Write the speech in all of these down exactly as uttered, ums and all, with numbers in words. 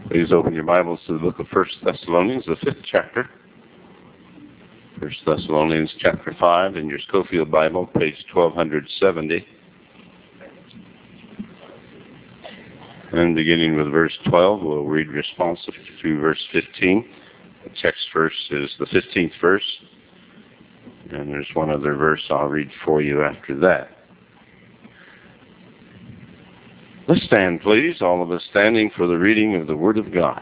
Please open your Bibles to the book of First Thessalonians, the fifth chapter. First Thessalonians chapter five in your Scofield Bible, page twelve seventy. And beginning with verse twelve, we'll read responsive through verse fifteen. The text verse is the fifteenth verse. And there's one other verse I'll read for you after that. Let's stand, please, all of us standing for the reading of the Word of God.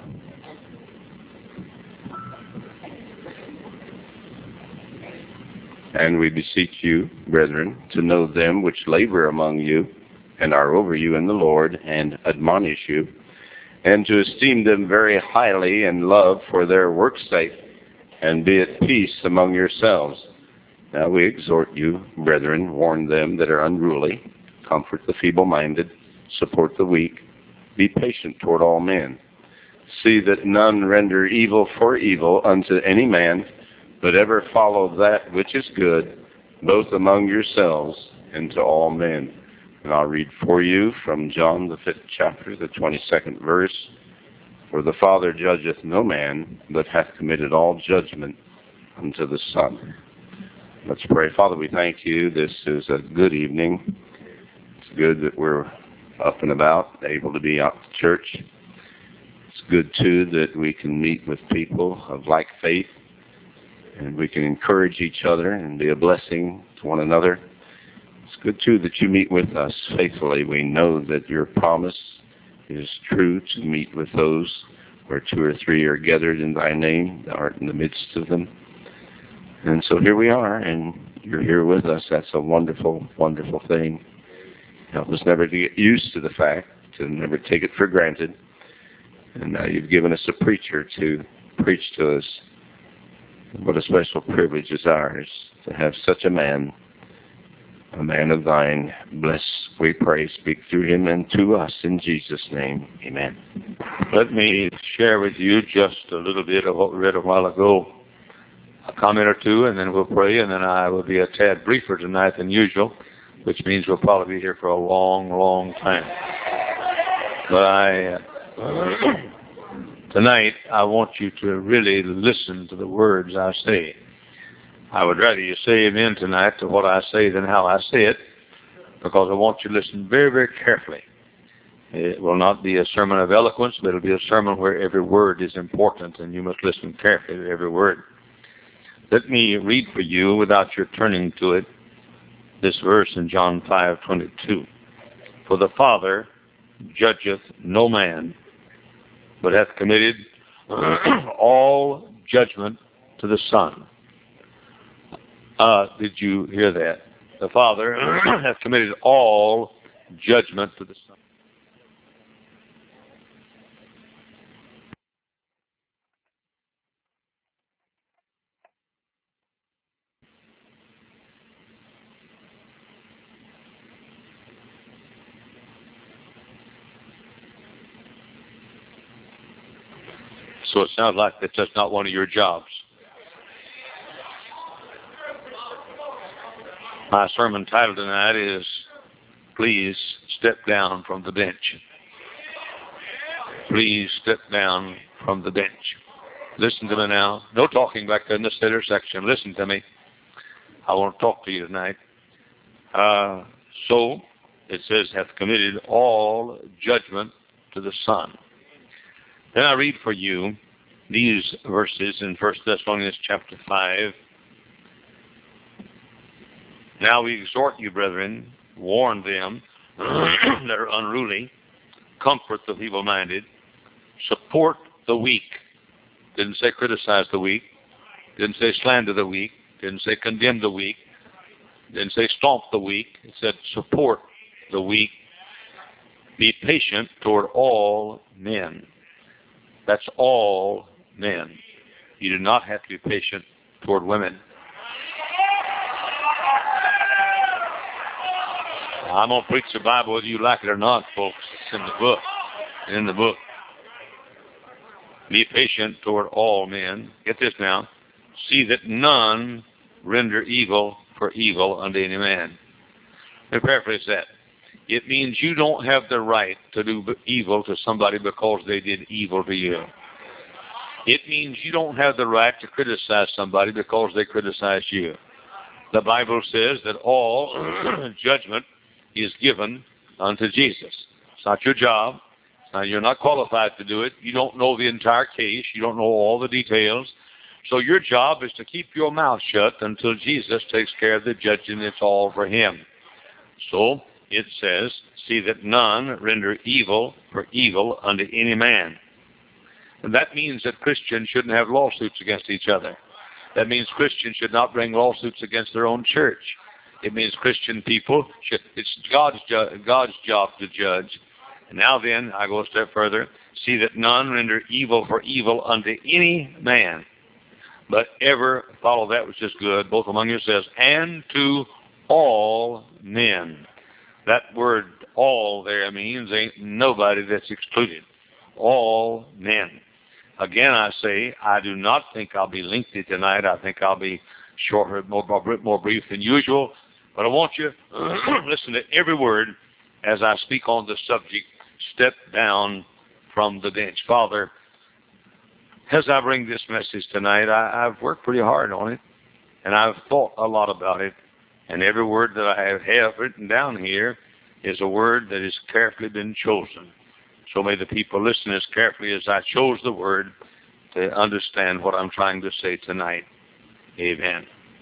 And we beseech you, brethren, to know them which labor among you, and are over you in the Lord, and admonish you, and to esteem them very highly in love for their work's sake, and be at peace among yourselves. Now we exhort you, brethren, warn them that are unruly, comfort the feeble-minded, support the weak, be patient toward all men. See that none render evil for evil unto any man, but ever follow that which is good, both among yourselves and to all men. And I'll read for you from John, the fifth chapter, the twenty-second verse. For the Father judgeth no man, but hath committed all judgment unto the Son. Let's pray. Father, we thank you. This is a good evening. It's good that we're up and about, able to be out to church. It's good, too, that we can meet with people of like faith, and we can encourage each other and be a blessing to one another. It's good, too, that you meet with us faithfully. We know that your promise is true to meet with those where two or three are gathered in thy name, thou art in the midst of them. And so here we are, and you're here with us. That's a wonderful, wonderful thing. Help us never to get used to the fact, to never take it for granted. And now you've given us a preacher to preach to us. What a special privilege is ours to have such a man, a man of thine. Bless, we pray, speak through him and to us in Jesus' name. Amen. Let me share with you just a little bit of what we read a while ago. A comment or two, and then we'll pray, and then I will be a tad briefer tonight than usual, which means we'll probably be here for a long, long time. But I, uh, tonight, I want you to really listen to the words I say. I would rather you say amen tonight to what I say than how I say it, because I want you to listen very, very carefully. It will not be a sermon of eloquence, but it will be a sermon where every word is important, and you must listen carefully to every word. Let me read for you, without your turning to it, this verse in John five twenty-two. For the Father judgeth no man, but hath committed all judgment to the Son. Uh, did you hear that? The Father hath committed all judgment to the Son. So it sounds like that's just not one of your jobs. My sermon title tonight is, Please Step Down from the Bench. Please step down from the bench. Listen to me now. No talking back there in the center section. Listen to me. I want to talk to you tonight. Uh, so, it says, hath committed all judgment to the Son. Then I read for you these verses in First Thessalonians chapter five. Now we exhort you, brethren, warn them that are unruly, comfort the feeble-minded, support the weak. Didn't say criticize the weak. Didn't say slander the weak. Didn't say condemn the weak. Didn't say stomp the weak. It said support the weak. Be patient toward all men. That's all men. You do not have to be patient toward women. I'm going to preach the Bible whether you like it or not, folks. It's in the book. In the book. Be patient toward all men. Get this now. See that none render evil for evil unto any man. Let me paraphrase that. It means you don't have the right to do evil to somebody because they did evil to you. It means you don't have the right to criticize somebody because they criticized you. The Bible says that all judgment is given unto Jesus. It's not your job. Now, you're not qualified to do it. You don't know the entire case. You don't know all the details. So your job is to keep your mouth shut until Jesus takes care of the judging. It's all for him. So it says, see that none render evil for evil unto any man. And that means that Christians shouldn't have lawsuits against each other. That means Christians should not bring lawsuits against their own church. It means Christian people should, it's God's, ju- God's job to judge. And now then, I go a step further, see that none render evil for evil unto any man, but ever follow that which is good, both among yourselves and to all men. That word all there means ain't nobody that's excluded. All men. Again, I say, I do not think I'll be lengthy tonight. I think I'll be shorter, more, more, more brief than usual. But I want you to listen to every word as I speak on the subject, step down from the bench. Father, as I bring this message tonight, I, I've worked pretty hard on it, and I've thought a lot about it. And every word that I have, have written down here is a word that has carefully been chosen. So may the people listen as carefully as I chose the word to understand what I'm trying to say tonight. Amen.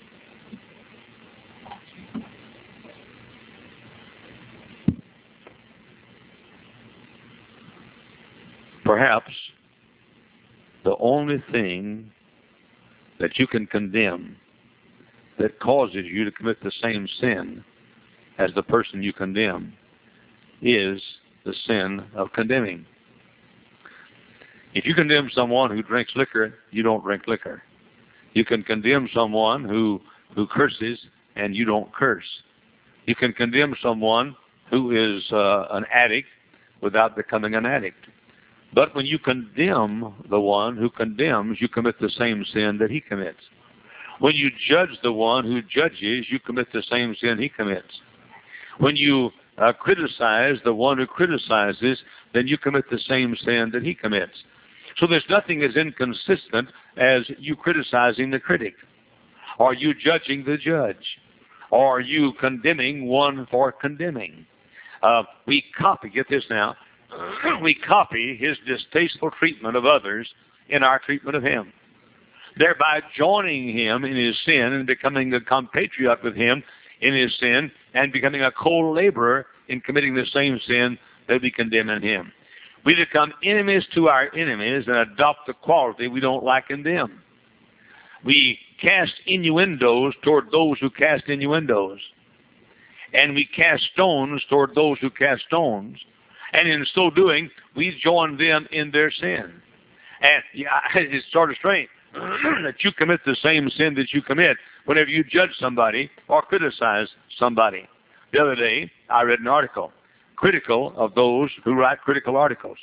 Perhaps the only thing that you can condemn that causes you to commit the same sin as the person you condemn is the sin of condemning. If you condemn someone who drinks liquor, you don't drink liquor. You can condemn someone who, who curses and you don't curse. You can condemn someone who is uh, an addict without becoming an addict. But when you condemn the one who condemns, you commit the same sin that he commits. When you judge the one who judges, you commit the same sin he commits. When you uh, criticize the one who criticizes, then you commit the same sin that he commits. So there's nothing as inconsistent as you criticizing the critic, or you judging the judge, or you condemning one for condemning. Uh, we copy, get this now, we copy his distasteful treatment of others in our treatment of him, thereby joining him in his sin and becoming a compatriot with him in his sin and becoming a co-laborer in committing the same sin that we condemn in him. We become enemies to our enemies and adopt the quality we don't like in them. We cast innuendos toward those who cast innuendos. And we cast stones toward those who cast stones. And in so doing, we join them in their sin. And yeah, it's sort of strange that you commit the same sin that you commit whenever you judge somebody or criticize somebody. The other day, I read an article critical of those who write critical articles.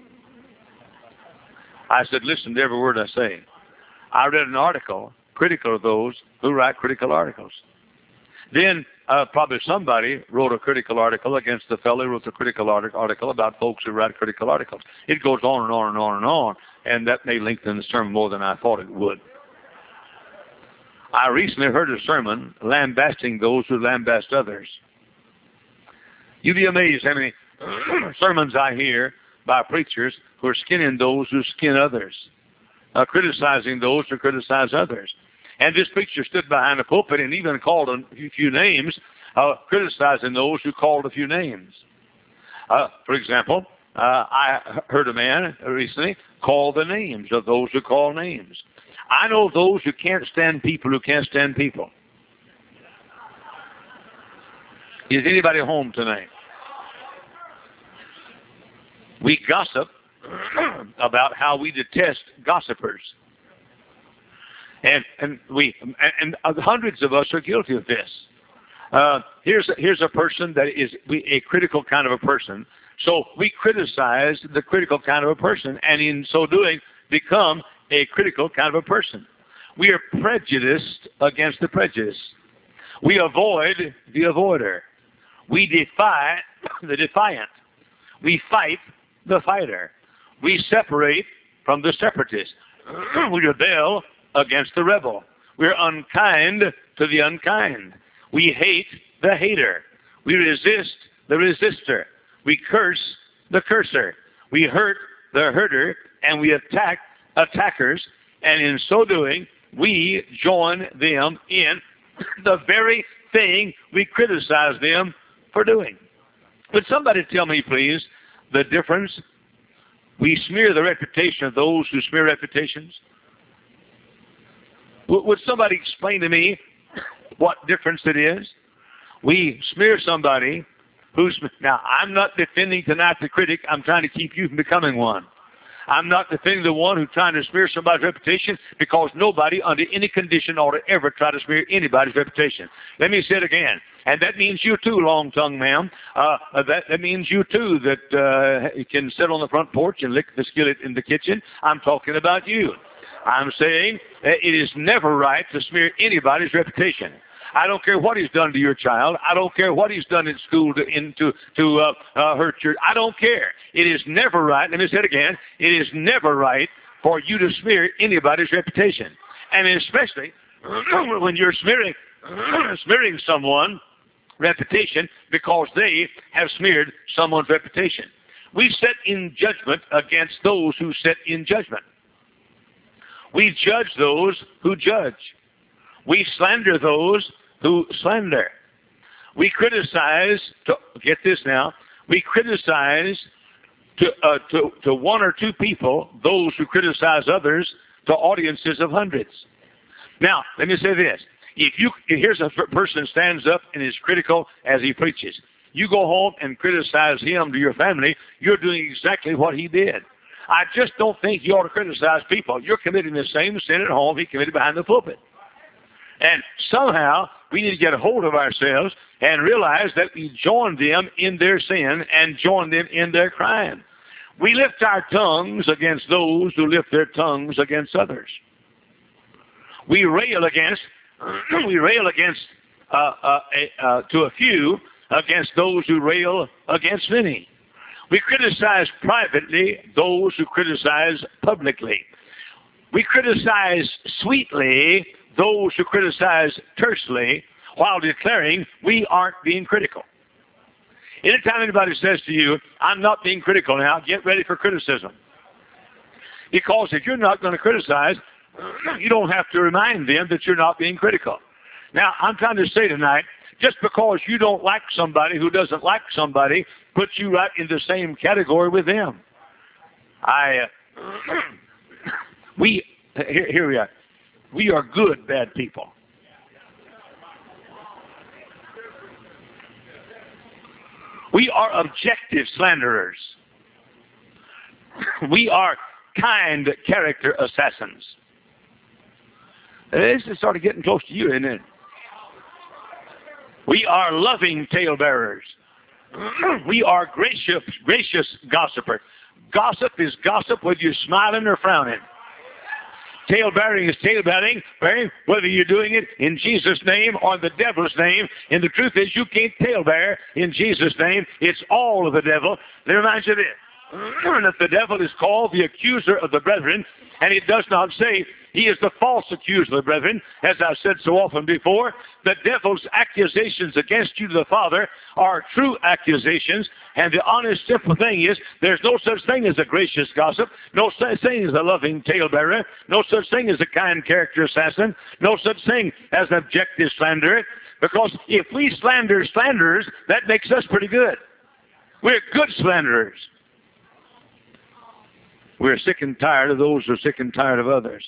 I said, listen to every word I say. I read an article critical of those who write critical articles. Then uh, probably somebody wrote a critical article against the fellow who wrote the critical article about folks who write critical articles. It goes on and on and on and on, and that may lengthen the sermon more than I thought it would. I recently heard a sermon lambasting those who lambast others. You'd be amazed how many sermons I hear by preachers who are skinning those who skin others, uh, criticizing those who criticize others. And this preacher stood behind the pulpit and even called a few names, uh, criticizing those who called a few names. Uh, for example, uh, I heard a man recently call the names of those who call names. I know those who can't stand people who can't stand people. Is anybody home tonight? We gossip about how we detest gossipers. And and we and, and hundreds of us are guilty of this. Uh, here's a, here's a person that is we, a critical kind of a person. So we criticize the critical kind of a person, and in so doing, become a critical kind of a person. We are prejudiced against the prejudice. We avoid the avoider. We defy the defiant. We fight the fighter. We separate from the separatist. We rebel against the rebel. We're unkind to the unkind. We hate the hater. We resist the resistor. We curse the cursor. We hurt the hurter, and we attack attackers. And in so doing, we join them in the very thing we criticize them for doing. Would somebody tell me, please, the difference? We smear the reputation of those who smear reputations. Would somebody explain to me what difference it is? We smear somebody who's... Now, I'm not defending tonight the critic. I'm trying to keep you from becoming one. I'm not defending the one who's trying to smear somebody's reputation, because nobody under any condition ought to ever try to smear anybody's reputation. Let me say it again. And that means you too, long-tongued ma'am. Uh, that, that means you too that uh, can sit on the front porch and lick the skillet in the kitchen. I'm talking about you. I'm saying that it is never right to smear anybody's reputation. I don't care what he's done to your child. I don't care what he's done in school to in, to, to uh, uh, hurt your... I don't care. It is never right. Let me say it again. It is never right for you to smear anybody's reputation. And especially when you're smearing, smearing someone's reputation because they have smeared someone's reputation. We set in judgment against those who set in judgment. We judge those who judge. We slander those who slander. We criticize, to, get this now, we criticize to, uh, to, to one or two people, those who criticize others, to audiences of hundreds. Now, let me say this. If you, here's a person stands up and is critical as he preaches. You go home and criticize him to your family, you're doing exactly what he did. I just don't think you ought to criticize people. You're committing the same sin at home he committed behind the pulpit. And somehow we need to get a hold of ourselves and realize that we join them in their sin and join them in their crime. We lift our tongues against those who lift their tongues against others. We rail against, we rail against, uh, uh, uh, to a few, against those who rail against many. We criticize privately those who criticize publicly. We criticize sweetly those who criticize tersely, while declaring we aren't being critical. Anytime anybody says to you, I'm not being critical now, get ready for criticism. Because if you're not going to criticize, you don't have to remind them that you're not being critical. Now, I'm trying to say tonight, just because you don't like somebody who doesn't like somebody puts you right in the same category with them. I, uh, we, here, here we are. We are good, bad people. We are objective slanderers. We are kind character assassins. This is sort of getting close to you, isn't it? We are loving talebearers. We are gracious, gracious gossipers. Gossip is gossip whether you're smiling or frowning. Tale-bearing is tale-bearing, whether you're doing it in Jesus' name or the devil's name. And the truth is, you can't tale-bear in Jesus' name. It's all of the devil. Let me remind you of this. That the devil is called the accuser of the brethren, and it does not say he is the false accuser of the brethren. As I've said so often before, the devil's accusations against you to the Father are true accusations, and the honest, simple thing is there's no such thing as a gracious gossip, no such thing as a loving talebearer, no such thing as a kind character assassin, no such thing as an objective slanderer, because if we slander slanderers, that makes us pretty good. We're good slanderers. We're sick and tired of those who are sick and tired of others.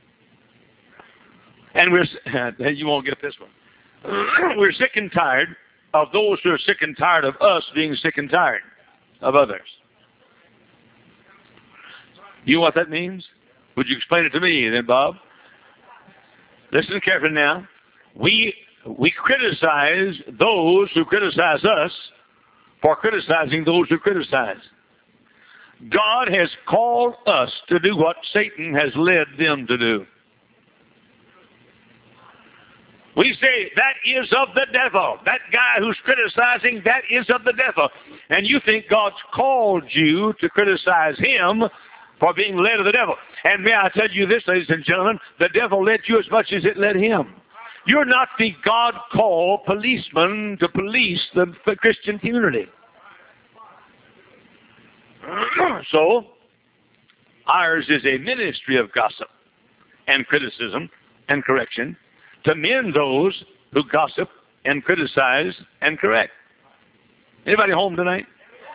And we're, you won't get this one. We're sick and tired of those who are sick and tired of us being sick and tired of others. You know what that means? Would you explain it to me then, Bob? Listen carefully now. We, we criticize those who criticize us for criticizing those who criticize. God has called us to do what Satan has led them to do. We say, that is of the devil. That guy who's criticizing, that is of the devil. And you think God's called you to criticize him for being led of the devil. And may I tell you this, ladies and gentlemen, the devil led you as much as it led him. You're not the God-called policeman to police the, the Christian community. So, ours is a ministry of gossip and criticism and correction to mend those who gossip and criticize and correct. Anybody home tonight?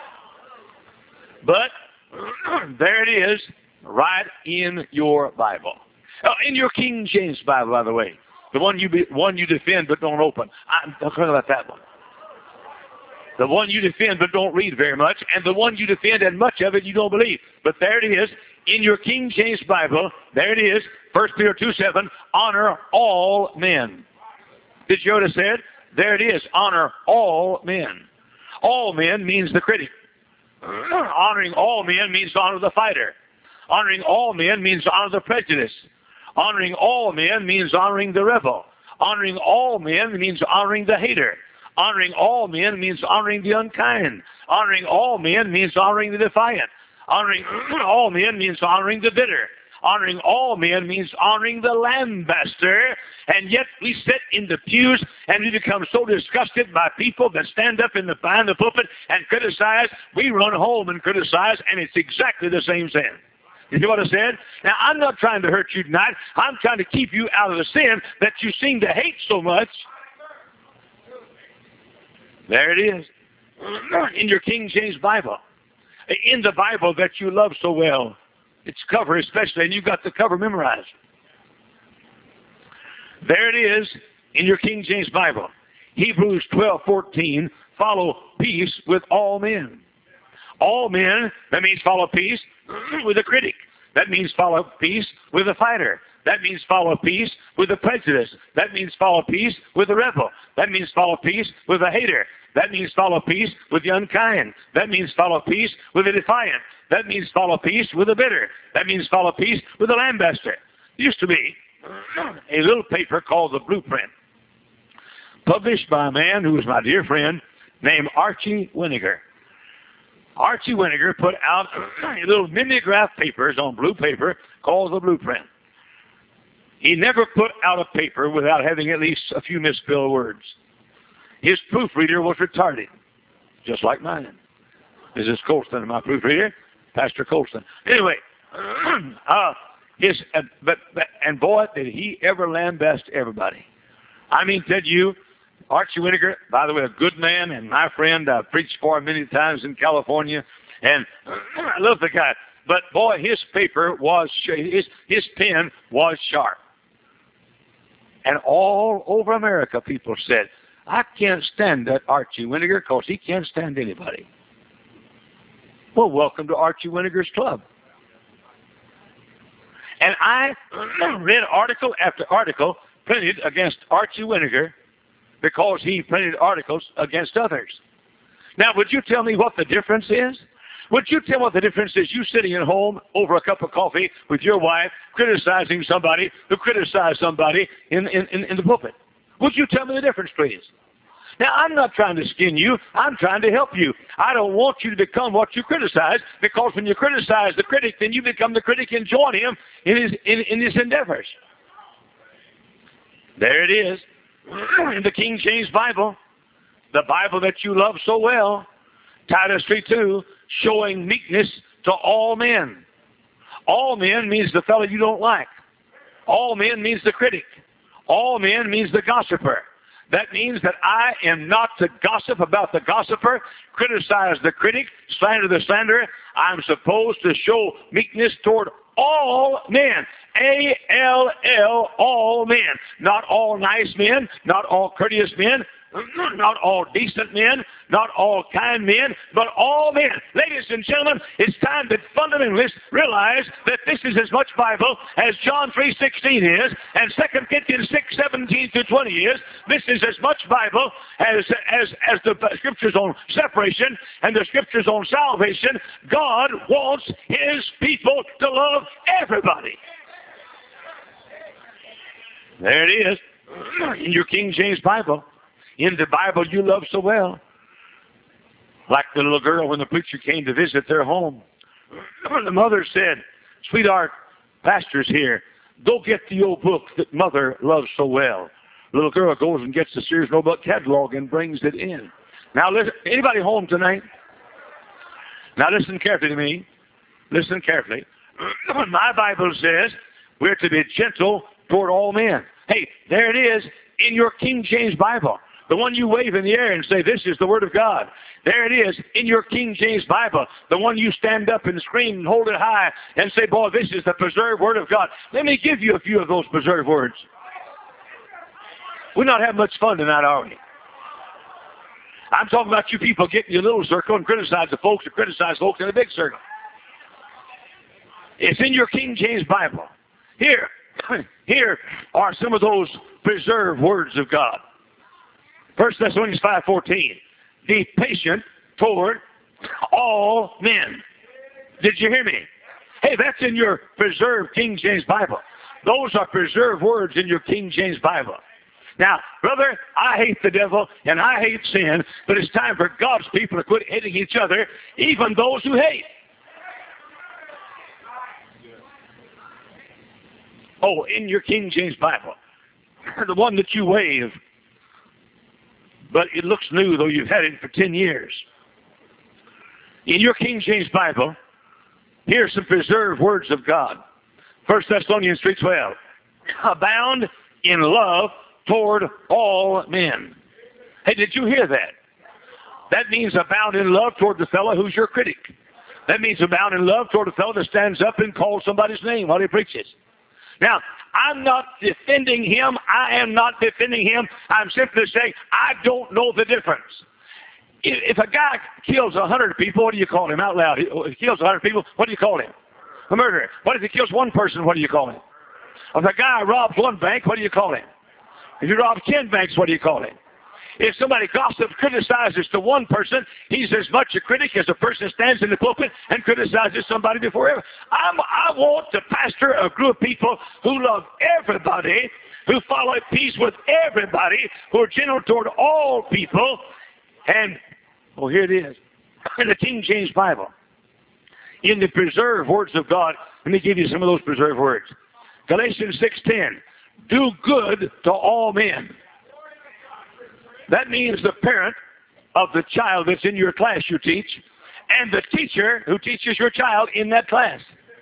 But there it is, right in your Bible. Uh, in your King James Bible, by the way. The one you be, one you defend but don't open. I'm talking about that one. The one you defend but don't read very much, and the one you defend and much of it you don't believe. But there it is, in your King James Bible, there it is, First Peter two seven, honor all men. Did you notice that? There it is, honor all men. All men means the critic. Honoring all men means to honor the fighter. Honoring all men means to honor the prejudice. Honoring all men means honoring the rebel. Honoring all men means honoring the hater. Honoring all men means honoring the unkind. Honoring all men means honoring the defiant. Honoring all men means honoring the bitter. Honoring all men means honoring the lambaster. And yet we sit in the pews and we become so disgusted by people that stand up in the, behind the pulpit and criticize. We run home and criticize, and it's exactly the same sin. You hear what I said? Now, I'm not trying to hurt you tonight. I'm trying to keep you out of the sin that you seem to hate so much. There it is. In your King James Bible. In the Bible that you love so well. Its cover especially, and you've got the cover memorized. There it is in your King James Bible. Hebrews twelve fourteen, follow peace with all men. All men, that means follow peace with a critic. That means follow peace with a fighter. That means follow peace with a prejudice. That means follow peace with a rebel. That means follow peace with a hater. That means follow peace with the unkind. That means follow peace with the defiant. That means follow peace with the bitter. That means follow peace with the lambaster. There used to be a little paper called The Blueprint, published by a man who was my dear friend named Archie Winnegar. Archie Winnegar put out little mimeograph papers on blue paper called The Blueprint. He never put out a paper without having at least a few misspelled words. His proofreader was retarded, just like mine. This is Colston, my proofreader, Pastor Colston. Anyway, uh, his uh, but, but and boy, did he ever lambaste everybody. I mean, tell you, Archie Winnegar, by the way, a good man and my friend. I've preached for him many times in California, and I love the guy. But boy, his paper was his his pen was sharp, and all over America, people said, I can't stand that Archie Winnegar because he can't stand anybody. Well, welcome to Archie Winnegar's club. And I read article after article printed against Archie Winnegar because he printed articles against others. Now, would you tell me what the difference is? Would you tell me what the difference is? You sitting at home over a cup of coffee with your wife criticizing somebody who criticized somebody in, in, in, in the pulpit. Would you tell me the difference, please? Now, I'm not trying to skin you. I'm trying to help you. I don't want you to become what you criticize, because when you criticize the critic, then you become the critic and join him in his, in, in his endeavors. There it is, in the King James Bible, the Bible that you love so well, Titus three two, showing meekness to all men. All men means the fellow you don't like. All men means the critic. All men means the gossiper. That means that I am not to gossip about the gossiper, criticize the critic, slander the slanderer. I'm supposed to show meekness toward all men. A L L, all men. Not all nice men, not all courteous men, not all decent men, not all kind men, but all men. Ladies and gentlemen, it's time that fundamentalists realize that this is as much Bible as John three sixteen is, and Second Corinthians six seventeen to twenty is. This is as much Bible as, as, as the scriptures on separation and the scriptures on salvation. God wants his people to love everybody. There it is. in your King James Bible, in the Bible you love so well. Like the little girl when the preacher came to visit their home. The mother said, sweetheart, pastor's here. Go get the old book that mother loves so well. The little girl goes and gets the Sears Roebuck catalog and brings it in. Now listen, anybody home tonight? Now listen carefully to me. Listen carefully. My Bible says we're to be gentle toward all men. Hey, there it is in your King James Bible. The one you wave in the air and say, this is the Word of God. There it is in your King James Bible. The one you stand up and scream and hold it high and say, boy, this is the preserved Word of God. Let me give you a few of those preserved words. We're not having much fun tonight, are we? I'm talking about you people getting your little circle and criticize the folks that criticize folks in a big circle. It's in your King James Bible. Here, here are some of those preserved words of God. First Thessalonians five fourteen. Be patient toward all men. Did you hear me? Hey, that's in your preserved King James Bible. Those are preserved words in your King James Bible. Now, brother, I hate the devil and I hate sin, but it's time for God's people to quit hating each other, even those who hate. Oh, in your King James Bible, the one that you wave, but it looks new, though you've had it for ten years. In your King James Bible, here's some preserved words of God. First Thessalonians three twelve. Abound in love toward all men. Hey, did you hear that? That means abound in love toward the fellow who's your critic. That means abound in love toward the fellow that stands up and calls somebody's name while he preaches. Now, I'm not defending him. I am not defending him. I'm simply saying I don't know the difference. If, if a guy kills a hundred people, what do you call him out loud? If he kills a hundred people, what do you call him? A murderer. What if he kills one person, what do you call him? If a guy robs one bank, what do you call him? If he robs ten banks, what do you call him? If somebody gossips, criticizes to one person, he's as much a critic as a person stands in the pulpit and criticizes somebody before him. I'm, I want to pastor a group of people who love everybody, who follow peace with everybody, who are gentle toward all people. And, oh, here it is, in the King James Bible, in the preserved words of God. Let me give you some of those preserved words. Galatians six ten, do good to all men. That means the parent of the child that's in your class you teach, and the teacher who teaches your child in that class.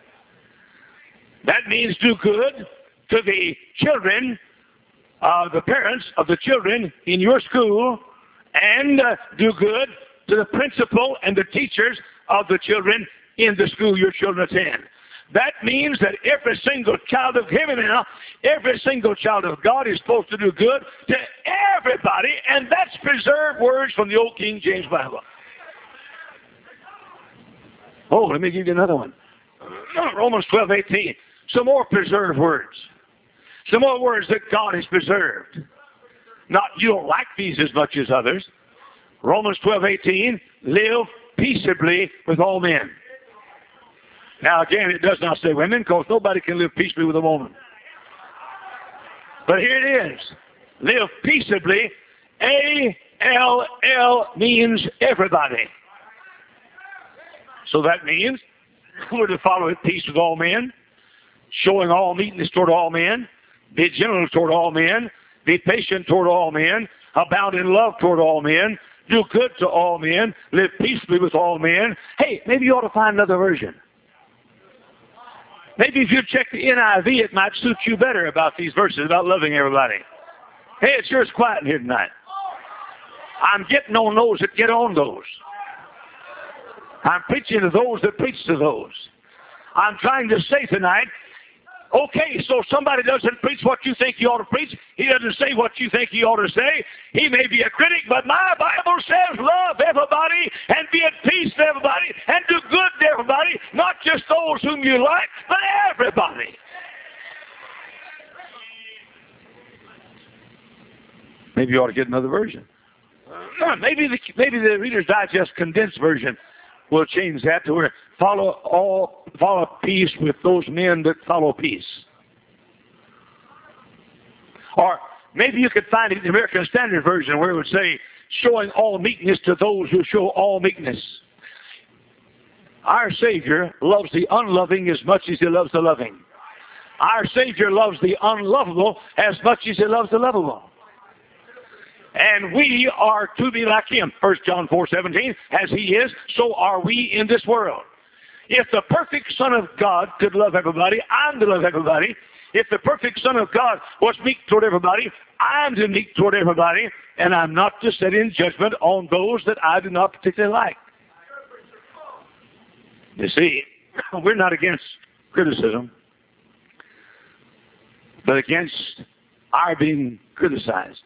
That means do good to the children, uh, the parents of the children in your school, and uh, do good to the principal and the teachers of the children in the school your children attend. That means that every single child of heaven now, every single child of God is supposed to do good to everybody, and that's preserved words from the old King James Bible. Oh, let me give you another one. Romans twelve eighteen. Some more preserved words. Some more words that God has preserved. Not you don't like these as much as others. Romans twelve eighteen. Live peaceably with all men. Now, again, it does not say women, because nobody can live peaceably with a woman. But here it is. Live peaceably. A L L means everybody. So that means we're to follow at peace with all men, showing all meekness toward all men, be gentle toward all men, be patient toward all men, abound in love toward all men, do good to all men, live peaceably with all men. Hey, maybe you ought to find another version. Maybe if you check the N I V, it might suit you better about these verses about loving everybody. Hey, it's yours quiet in here tonight. I'm getting on those that get on those. I'm preaching to those that preach to those. I'm trying to say tonight, okay, so somebody doesn't preach what you think he ought to preach. He doesn't say what you think he ought to say. He may be a critic, but my Bible says love everybody and be at peace with everybody and do good to everybody, not just those whom you like, but everybody. Maybe you ought to get another version. Uh, maybe the maybe the Reader's Digest condensed version will change that to where follow all follow peace with those men that follow peace. Or Maybe you could find it in the American Standard Version where it would say, showing all meekness to those who show all meekness. Our Savior loves the unloving as much as He loves the loving. Our Savior loves the unlovable as much as He loves the lovable. And we are to be like Him. First John four seventeen, as He is, so are we in this world. If the perfect Son of God could love everybody, I'm to love everybody. If the perfect Son of God was meek toward everybody, I'm to meek toward everybody, and I'm not to set in judgment on those that I do not particularly like. You see, we're not against criticism, but against our being criticized.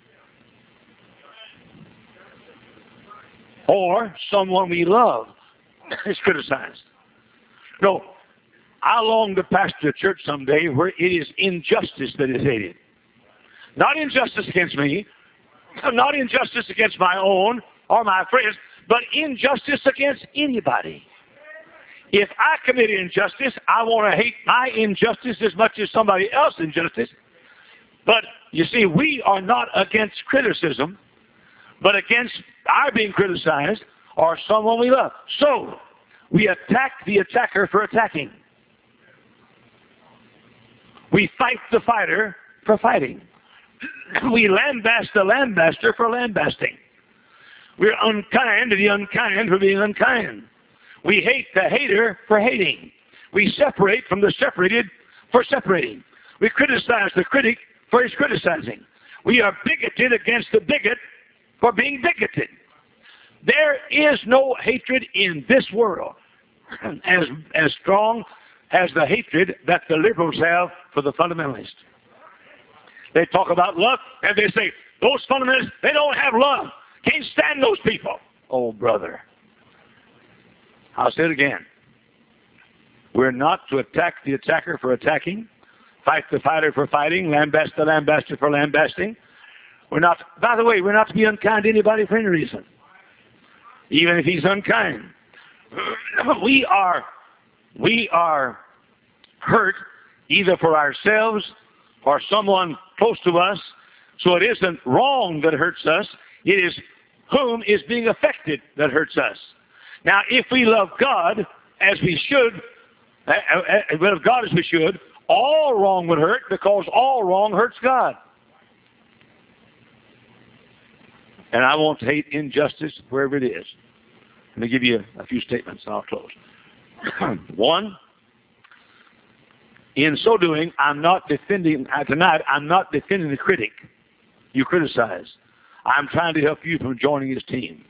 Or someone we love is criticized. No, I long to pastor a church someday where it is injustice that is hated. Not injustice against me, not injustice against my own or my friends, but injustice against anybody. If I commit injustice, I want to hate my injustice as much as somebody else's injustice. But you see, we are not against criticism, but against our being criticized or someone we love. So, we attack the attacker for attacking. We fight the fighter for fighting. We lambast the lambaster for lambasting. We're unkind to the unkind for being unkind. We hate the hater for hating. We separate from the separated for separating. We criticize the critic for his criticizing. We are bigoted against the bigot for being bigoted. There is no hatred in this world as, as strong as the hatred that the liberals have for the fundamentalists. They talk about love, and they say, those fundamentalists, they don't have love. Can't stand those people. Oh, brother. I'll say it again. We're not to attack the attacker for attacking, fight the fighter for fighting, lambast the lambaster for lambasting. We're not, by the way, we're not to be unkind to anybody for any reason, even if he's unkind. We are, we are hurt either for ourselves or someone close to us, so it isn't wrong that hurts us. It is whom is being affected that hurts us. Now, if we love God as we should, uh, uh, love God as we should, all wrong would hurt because all wrong hurts God. And I won't hate injustice wherever it is. Let me give you a few statements and I'll close. One, in so doing, I'm not defending, uh, tonight, I'm not defending the critic you criticize. I'm trying to help you from joining his team.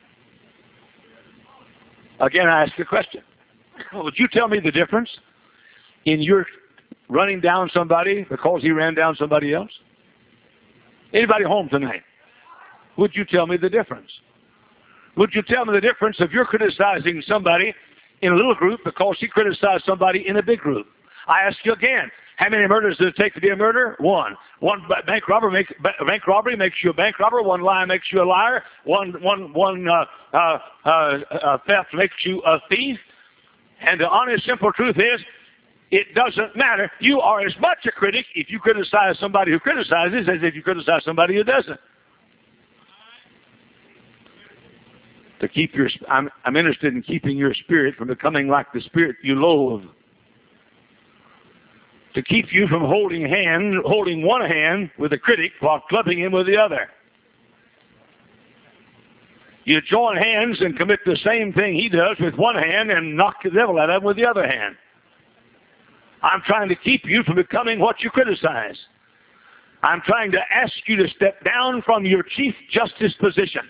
Again, I ask you a question. Would you tell me the difference in your running down somebody because he ran down somebody else? Anybody home tonight? Would you tell me the difference? Would you tell me the difference if you're criticizing somebody in a little group because he criticized somebody in a big group? I ask you again, how many murders does it take to be a murderer? One. One bank robber makes bank robbery makes you a bank robber. One lie makes you a liar. One one one uh, uh, uh, uh, theft makes you a thief. And the honest, simple truth is, it doesn't matter. You are as much a critic if you criticize somebody who criticizes as if you criticize somebody who doesn't. To keep your, I'm, I'm interested in keeping your spirit from becoming like the spirit you loathe. To keep you from holding hand, holding one hand with a critic while clubbing him with the other. You join hands and commit the same thing he does with one hand and knock the devil out of him with the other hand. I'm trying to keep you from becoming what you criticize. I'm trying to ask you to step down from your Chief Justice position.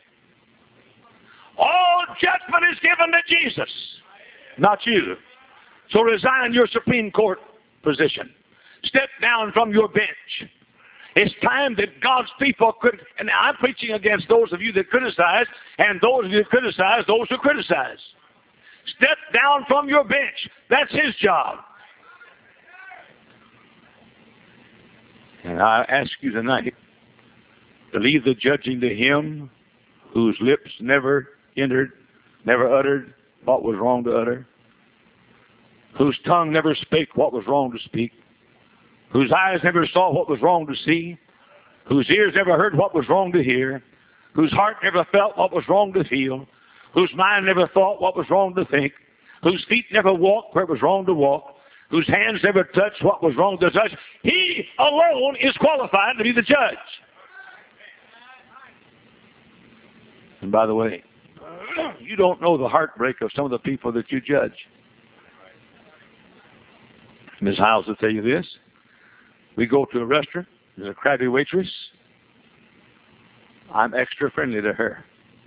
All judgment is given to Jesus, not you. So resign your Supreme Court position. Step down from your bench. It's time that God's people could, and I'm preaching against those of you that criticize, and those of you that criticize, those who criticize. Step down from your bench. That's his job. And I ask you tonight to leave the judging to him whose lips never entered, never uttered what was wrong to utter, whose tongue never spake what was wrong to speak, whose eyes never saw what was wrong to see, whose ears never heard what was wrong to hear, whose heart never felt what was wrong to feel, whose mind never thought what was wrong to think, whose feet never walked where it was wrong to walk, whose hands never touched what was wrong to touch. He alone is qualified to be the judge. And by the way, you don't know the heartbreak of some of the people that you judge. Miss Hiles will tell you this. We go to a restaurant. There's a crabby waitress. I'm extra friendly to her.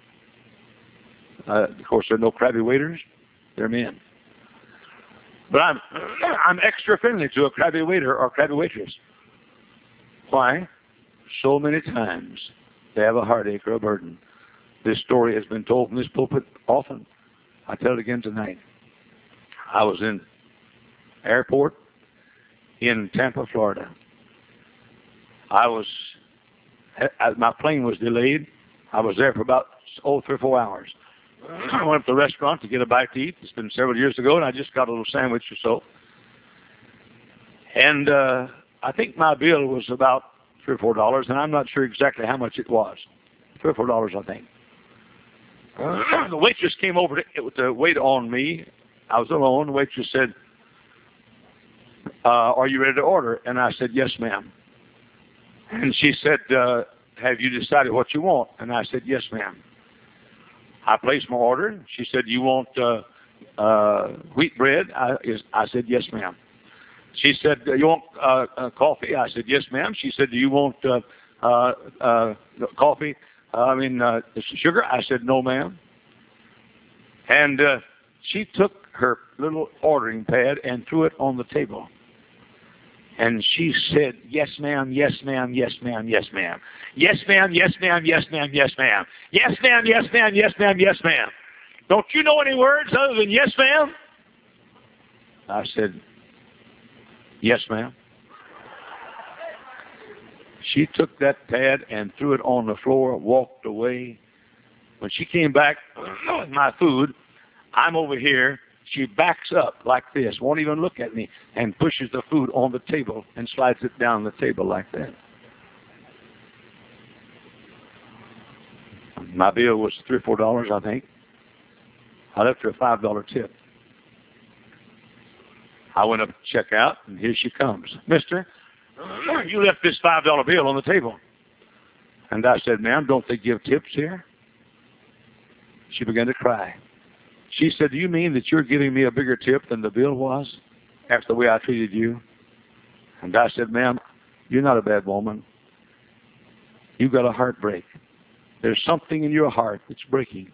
Uh, of course, there are no crabby waiters. They're men. But I'm I'm extra friendly to a crabby waiter or crabby waitress. Why? So many times they have a heartache or a burden. This story has been told from this pulpit often. I tell it again tonight. I was in airport in Tampa, Florida. I was, my plane was delayed. I was there for about, oh, three or four hours. I went up to the restaurant to get a bite to eat. It's been several years ago, and I just got a little sandwich or so. And uh, I think my bill was about three or four dollars, and I'm not sure exactly how much it was. Three or four dollars, I think. Uh, the waitress came over to, to wait on me. I was alone. The waitress said, uh, "Are you ready to order?" And I said, "Yes, ma'am." And she said, uh, "Have you decided what you want?" And I said, "Yes, ma'am." I placed my order. She said, "You want uh, uh, wheat bread?" I, is, I said, "Yes, ma'am." She said, "You want uh, uh, coffee?" I said, "Yes, ma'am." She said, "Do you want uh, uh, uh, coffee? Uh, I mean, uh, sugar?" I said, "No, ma'am." And uh, she took her little ordering pad and threw it on the table. And she said, "Yes, ma'am, yes, ma'am, yes, ma'am, yes, ma'am. Yes, ma'am, yes, ma'am, yes, ma'am, yes, ma'am. Yes, ma'am, yes, ma'am, yes, ma'am, yes, ma'am. Don't you know any words other than yes, ma'am?" I said, "Yes, ma'am." She took that pad and threw it on the floor, walked away. When she came back with my food, I'm over here. She backs up like this, won't even look at me, and pushes the food on the table and slides it down the table like that. My bill was three or four dollars, I think. I left her a five dollar tip. I went up to check out, and here she comes. "Mister, you left this five dollar bill on the table." And I said, "Ma'am, don't they give tips here?" She began to cry. She said, "Do you mean that you're giving me a bigger tip than the bill was after the way I treated you?" And I said, "Ma'am, you're not a bad woman. You've got a heartbreak. There's something in your heart that's breaking."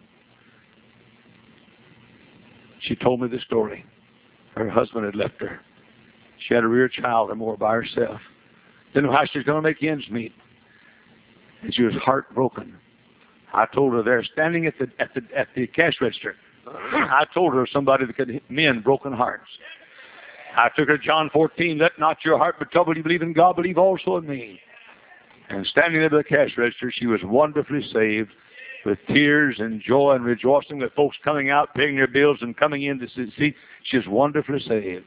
She told me the story. Her husband had left her. She had a rear child or more by herself. Didn't know how she was going to make ends meet. And she was heartbroken. I told her there, standing at the at the at the cash register, I told her somebody that could mend broken hearts. I took her to John fourteen, "Let not your heart be troubled. You believe in God, believe also in me." And standing there at the cash register, she was wonderfully saved, with tears and joy and rejoicing, with folks coming out, paying their bills and coming in to see. She was wonderfully saved.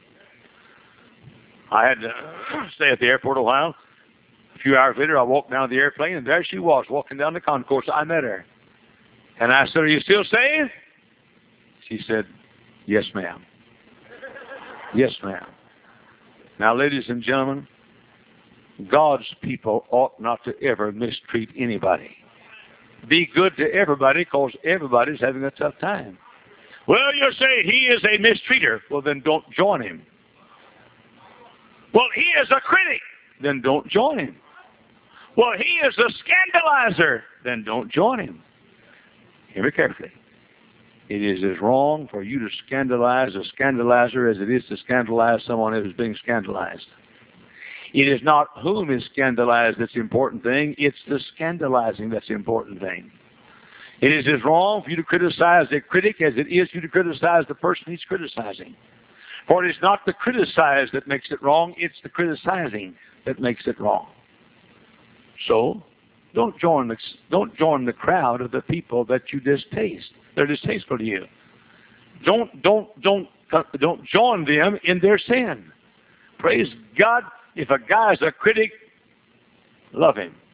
I had to stay at the airport a while. A few hours later, I walked down the airplane, and there she was, walking down the concourse. I met her. And I said, "Are you still saved?" She said, "Yes, ma'am." Yes, ma'am. Now, ladies and gentlemen, God's people ought not to ever mistreat anybody. Be good to everybody, because everybody's having a tough time. "Well, you say he is a mistreater." Well, then don't join him. "Well, he is a critic." Then don't join him. "Well, he is a scandalizer." Then don't join him. Hear me carefully. It is as wrong for you to scandalize a scandalizer as it is to scandalize someone who is being scandalized. It is not whom is scandalized that's the important thing. It's the scandalizing that's the important thing. It is as wrong for you to criticize a critic as it is for you to criticize the person he's criticizing. For it is not the criticize that makes it wrong. It's the criticizing that makes it wrong. So, don't join the, don't join the crowd of the people that you distaste. They're distasteful to you. Don't, don't, don't, don't join them in their sin. Praise God. If a guy's a critic, love him.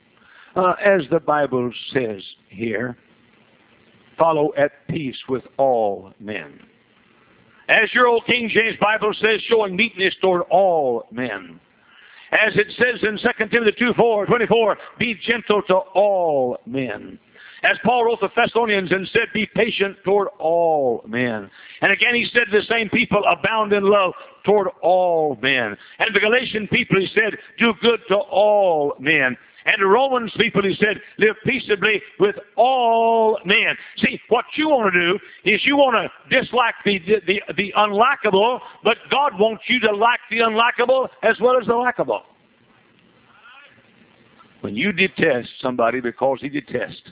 Uh, as the Bible says here, follow at peace with all men. As your old King James Bible says, showing meekness toward all men. As it says in Second Timothy two, four, twenty-four, be gentle to all men. As Paul wrote the Thessalonians and said, be patient toward all men. And again he said to the same people, abound in love toward all men. And the Galatian people he said, do good to all men. And the Romans people he said, live peaceably with all men. See, what you want to do is you want to dislike the, the, the, the unlikable, but God wants you to like the unlikable as well as the likable. When you detest somebody because he detests,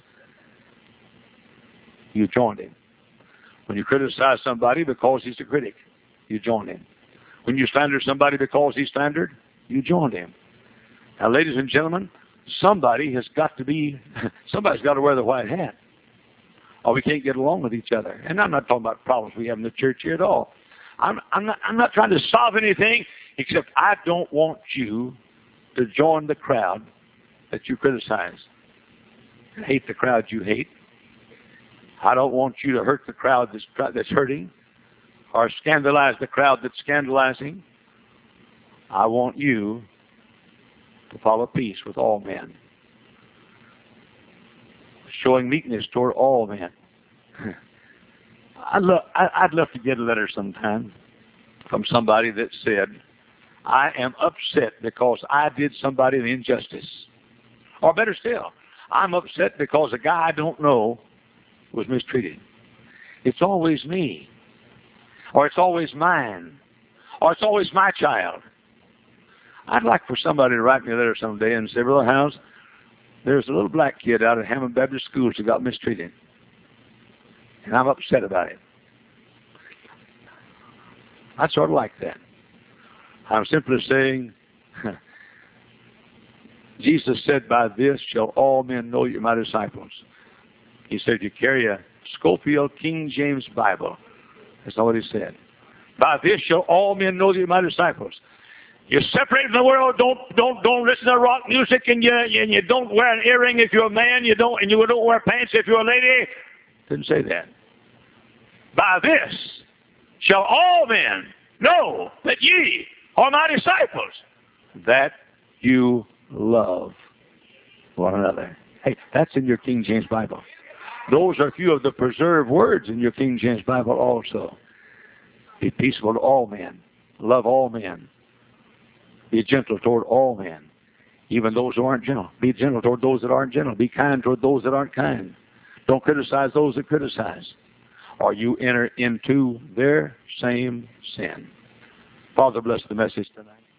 you joined him. When you criticize somebody because he's a critic, you joined him. When you slander somebody because he's slandered, you joined him. Now, ladies and gentlemen, somebody has got to be, somebody's got to wear the white hat, or we can't get along with each other. And I'm not talking about problems we have in the church here at all. I'm, I'm, not, I'm not trying to solve anything, except I don't want you to join the crowd that you criticize and hate the crowd you hate. I don't want you to hurt the crowd that's, that's hurting or scandalize the crowd that's scandalizing. I want you to follow peace with all men, showing meekness toward all men. I'd, lo- I'd love to get a letter sometime from somebody that said, I am upset because I did somebody an injustice. Or better still, I'm upset because a guy I don't know was mistreated. It's always me. Or it's always mine. Or it's always my child. I'd like for somebody to write me a letter someday and say, Brother Howes, there's a little black kid out at Hammond Baptist Schools who got mistreated. And I'm upset about it. I'd sort of like that. I'm simply saying, Jesus said, by this shall all men know you're my disciples. He said, you carry a Scofield King James Bible. That's not what he said. By this shall all men know that you're my disciples. You're separated from the world. Don't don't don't listen to rock music, and you and you don't wear an earring if you're a man. You don't and you don't wear pants if you're a lady. Didn't say that. By this shall all men know that ye are my disciples, that you love one another. Hey, that's in your King James Bible. Those are a few of the preserved words in your King James Bible also. Be peaceable to all men. Love all men. Be gentle toward all men, even those who aren't gentle. Be gentle toward those that aren't gentle. Be kind toward those that aren't kind. Don't criticize those that criticize, or you enter into their same sin. Father, bless the message tonight.